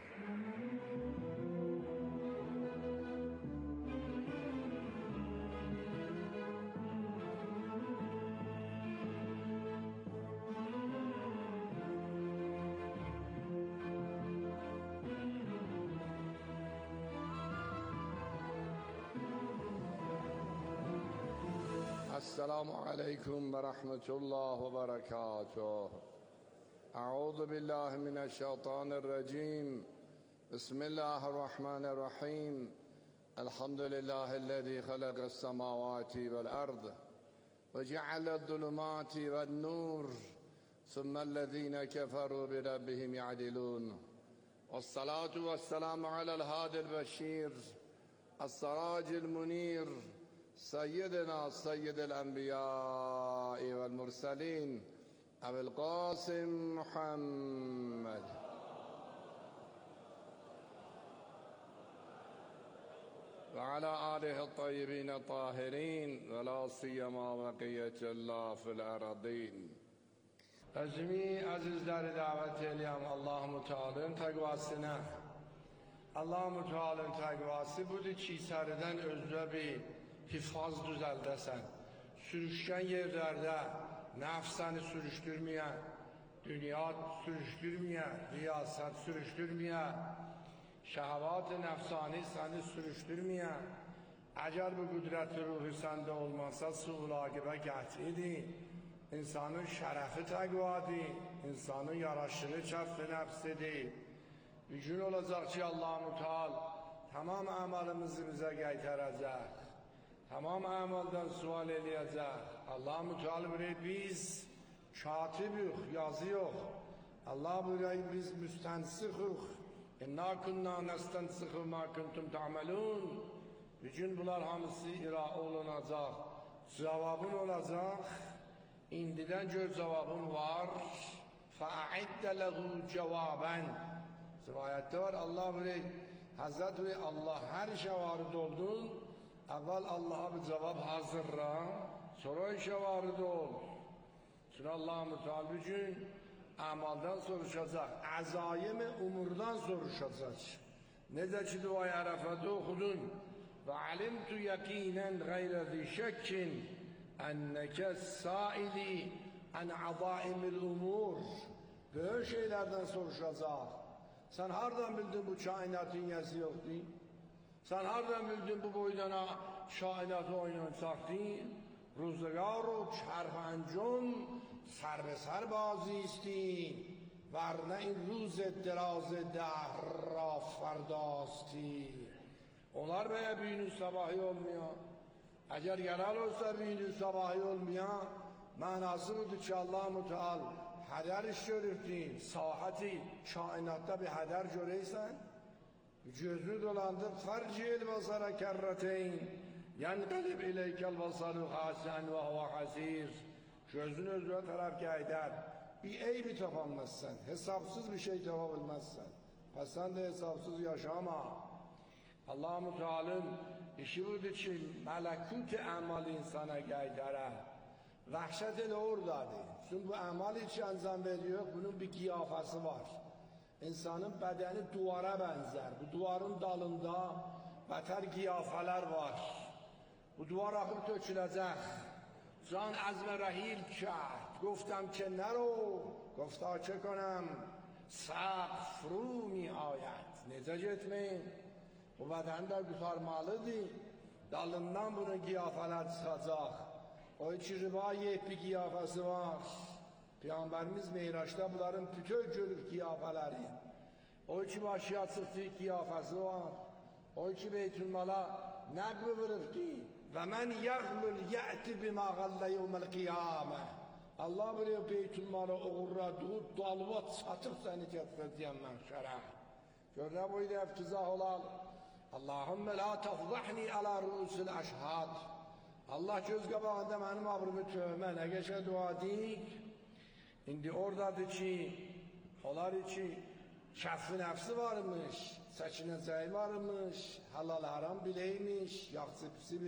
السلام عليكم ورحمة الله وبركاته. أعوذ بالله من الشيطان الرجيم. بسم الله الرحمن الرحيم. الحمد لله الذي خلق السماوات والأرض وجعل الظلمات والنور ثم الذين كفروا بربهم يعدلون. والصلاة والسلام على الهادي البشير السراج المنير سيدنا سيد الأنبياء والمرسلين أبي القاسم محمد وعلى آله الطيبين الطاهرين ولا سيما بقية الله في الأرضين. Özümü azizleri davet edeyim Allah-u Teala'nın takvasına. Allah-u Teala'nın takvası budur ki sarıdan özde bir hifaz düzeldesen. Sürüşken yerlerde nefsani sürüştürmeyen, dünya sürüştürmeyen, riyaset sürüştürmeyen, şehvat-ı nefsani seni sürüştürmeyen, eğer bu kudret ruhu sende olmazsa suğul akibe getirdi. İnsanın şerefi takvadı, insanın yaraşığı çeff-i nefsidi. Bir gün olacak ki Allah-u Teala tamam amalımızı bize getirecek. Tamam amaldan sual eləyəcək. Allah-u Teala buraya biz katib yox, yazı yox. Allah buraya biz müstənsixuq. İnna kunna nəstənsixu ma kuntum ta'malun. Bütün bunlar hamısı ira olunacaq. Cavabın olacaq. İndidən gör cavabın var. Fa'iddə ləhu cavaben. Rivayətdə var. Allah buraya Hazreti Allah hər işə varid oldun. Evvel Allah'a bir cevap hazırla, sonra işe varid ol. Çünkü Allah-u Teala bir gün amaldan soruşacak, azayimi umurdan soruşacak. Nece ki duayı Arafat'ı okudun. Ve alimtu yakinen gayre zi şekkin enneke saili en azaimil umur. Böyle şeylerden soruşacak. Sen hardan bildin bu kainatın yesi yok değil? Sen hardan bildin bu boydana kainatı oynansaktı? Ruzgar و چرخ انجم سر به سر بازیستی ورنه این روز دراز دهر را فرداستی. Onlar böyle büyünün sabahı olmuyor. Eğer genel olsa büyünün sabahı olmuyor, manası budur ki Allah-u Teala heder iş görürdü. Sahati kainatta bir heder göreysen, gözünü dolandır, farcil basara kerreteyn, yenqelib ileykel basaru hasen ve huve hasir. Gözünü özüne taraf gider. Bir eybi tapamazsan, hesapsız bir şey tapabilmezsen, pes sen de hesapsız yaşama. Allah-u Teala'nın işi budur ki melekut amal insana gider. Vahşet ile oradadır. Çünkü bu amal için anzam veriyor, bunun bir kıyafası var. İnsanın bedeni duvara benzer. Bu duvarın dalında beter kiyafeler var. Bu duvar akıp dökülecek. Can azme rahil کرد. گفتم که نرو. گفتا چه کنم؟ سقف فرو می آید. نزاc etmeyin. Bu beden de kurtarmalıdır. Dalından bunun kiyafeler çıkacak. O için rivayet bir kıyafesi var. Peygamberimiz Meyraç'ta bunların bütün görür kiyafeleri. O için başıya çıktığı kıyafesi var. O için Beytülmal'a nəql vurur ki ve men yağlul ya'ti bima galle yevmel kıyame. Allah buraya Beytülmal'a uğurladığı dalvat satıp seni getireceğim menşere. Gör ne boyda eftizah olan Allahümme la tafzahni ala ruusil eşhad. Allah göz qabağında benim abrımı tövmə ne geçe dua dik. İndi oradadır ki onlar için şəff-i nəfsi varmış, səkinəcəyi varmış, halal haram bileymiş, yaxşı pisi bileymiş.